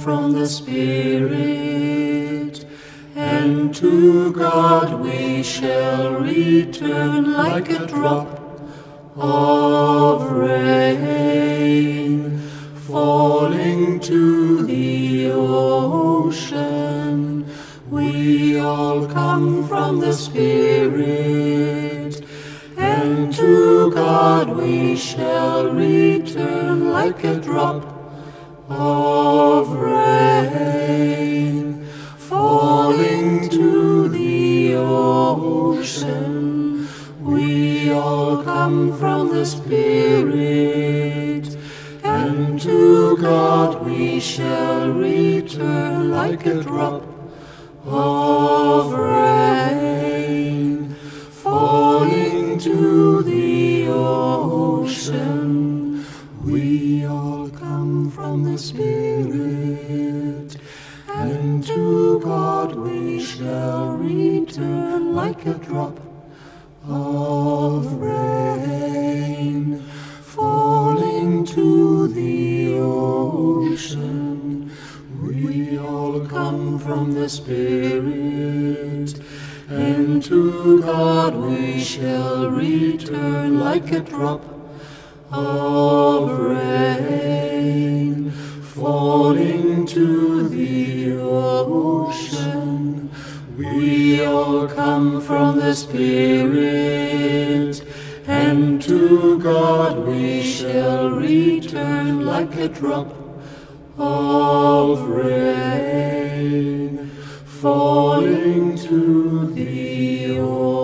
from the Spirit, and to God we shall return like a drop of rain falling to the ocean. We all come from the Spirit, and to God we shall return like a drop of rain falling to the ocean. We all come from the Spirit, and to God we shall return like a drop of rain falling to the ocean. We all come from the Spirit, and to God we shall return like a drop of rain falling to the ocean. We all come from the Spirit, and to God we shall return like a drop of rain falling to the ocean. We all come from the Spirit, and to God we shall return like a drop of rain falling to the ocean.